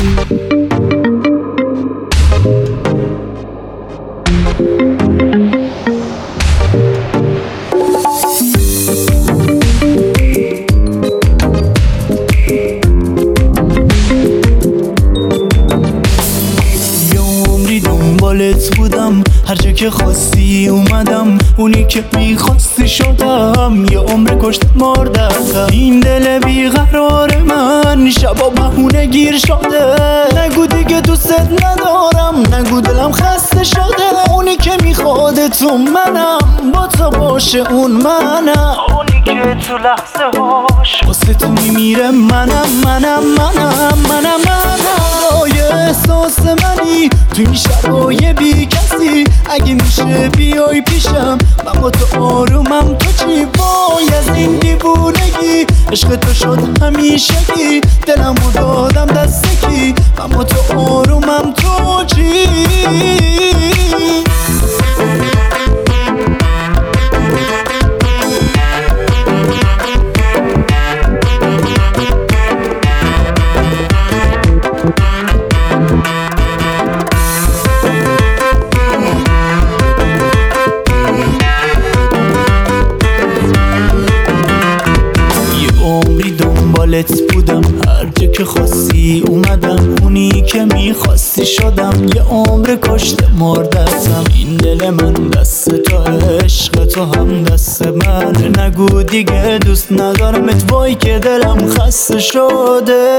دنبالت بودم، هر جا که خواستی اومدم، اونی که میخواستی شدم، یه عمر کشت مردم. این دل بیقرار من شبا بهونه گیر شده، نگو دیگه دوست ندارم، نگو دلم خسته شده. اونی که میخواد تو منم، با تو باشه اون منم، اونی که تو لحظه هاش واسه تو میمیره منم. احساس منی تو این شبای بی کسی، اگه میشه بیای پیشم، من با تو آرومم. تو چی وای از این دیوونگی، عشق تو شد همیشگی، دلمو دادم دست کی، من با تو آرومم. تو چی؟ دنبالت بودم، هر جا که خواستی اومدم، اونی که میخواستی شدم، یه عمر کشت مردم. این دل من دست تو، عشق تو هم دست من، نگو دیگه دوست ندارمت، وای که دلم خسته شده.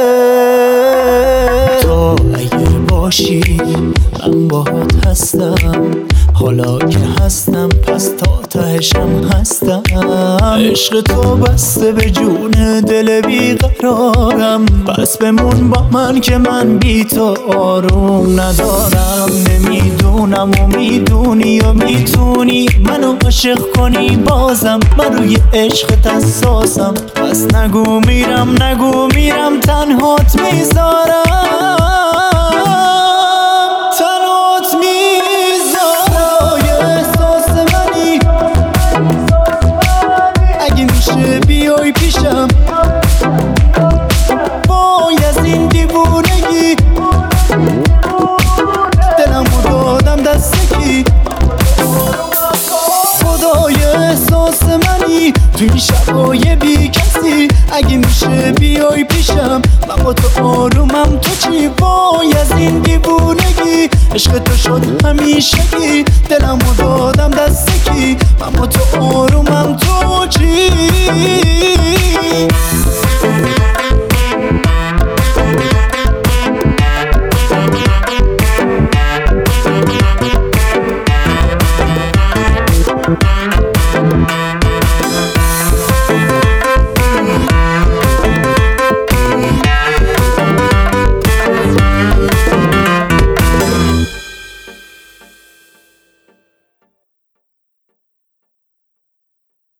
تو اگه باشی من باهات هستم، حالا که هستم پس تا تهشم هستم. عشق تو بسته به جون دل بیقرارم، پس بمون با من که من بی تو آروم ندارم. نمیدونم و میدونی و میتونی منو عاشق کنی بازم، من روی عشقت حساسم، پس نگو میرم تنهات میذارم. بیای پیشم، وای از این دیوونگی، دلمو دادم دست کی، خدای احساس منی تو این شبای بی کسی، اگه میشه بیای پیشم، من با تو آرومم. تو چی وای از این دیوونگی، عشق تو شد همیشگی، دلمو دادم دست کی، من با تو آرومم. تو چی؟